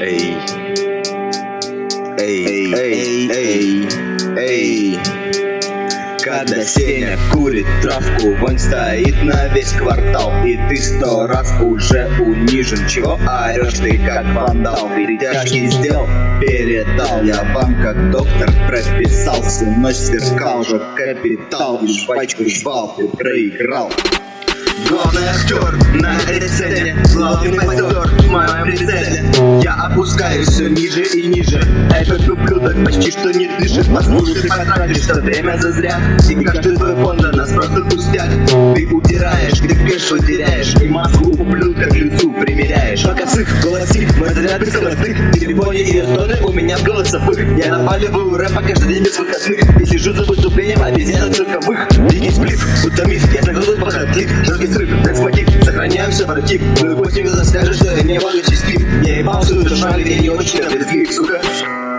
Эй, эй, эй, эй, эй. Когда Сеня курит травку, вонь стоит на весь квартал, и ты 100 раз уже унижен. Чего орешь ты, как вандал? Притяжки сделал, передал. Я вам, как доктор, прописался, но сверкал же капитал. И жвачку жвал, ты проиграл. Главный актер на этой сцене, главный мастер в моем прицеле. Я опускаюсь все ниже и ниже. Этот ублюдок почти что не дышит. Послушай, ты потратишь все время зазря, и каждый твой фон для нас просто пустяк. Ты удираешь, ты кэшо теряешь, и маску ублюдка к лицу примеряешь. Пока сык, голосик, мой заряд скоростных. В телефоне и стоны у меня в голосовых. Я напаливаю рэпа каждый день без выходных. И слежу за выступлением обезьян цирковых. Дикий сплив, утомив, я загрузил походник. Сохраняем все против. Ну и пусть никто скажет, что я не могу чистить. Я ебал всю душу, где не очень ответвик, сука.